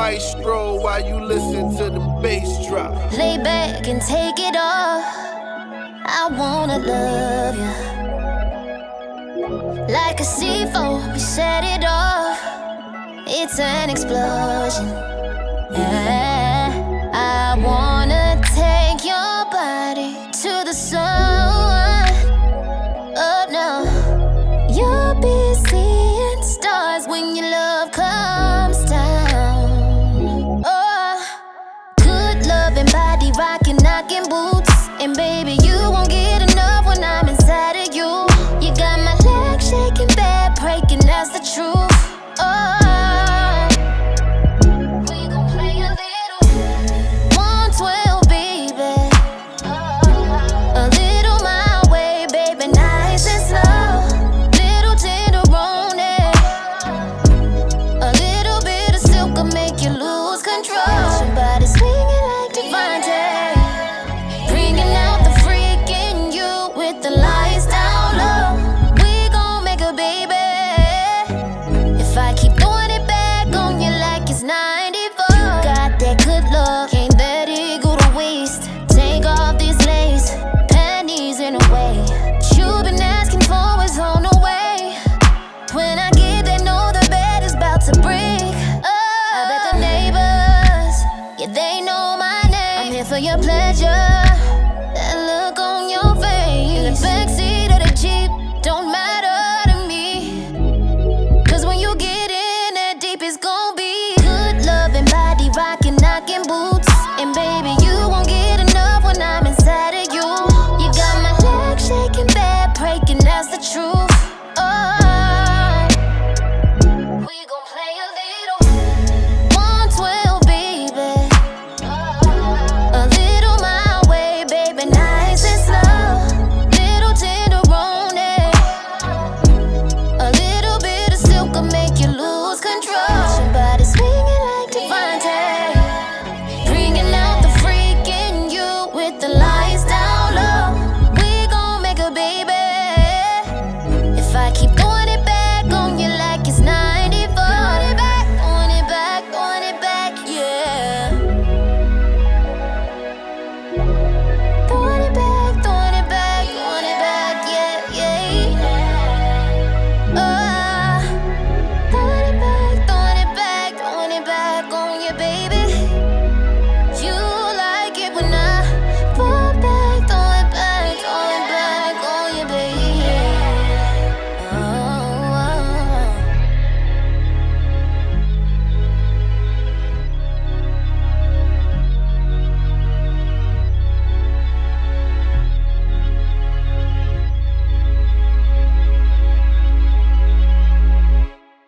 maestro while you listen to the bass drop. Lay back and take it off. I wanna love you. Like a C4, we set it off. It's an explosion. Yeah. I wanna take your body to the sun. Oh no. You'll be seeing stars when your love comes down. Oh, good loving body rocking, knocking boots. And baby, you won't get enough when I'm inside of you. You got my legs shaking, bad breaking, that's the truth. Oh, we gon' play a little 112, baby. A little my way, baby, nice and slow. Little tenderoni. A little bit of silk will make you lose control. Your body swinging like Devante. Bringing out the freak in you with the lights down low. We gon' make a baby. If I keep throwing it back on you like it's 94. You got that good luck, ain't let it go to waste. Take off these lace panties in a way. You've been asking for is on the way. When I get there, know the bed is about to break. Oh, I bet the neighbors, yeah, they know my name. I'm here for your pleasure. That look on your face. In the backseat of the Jeep,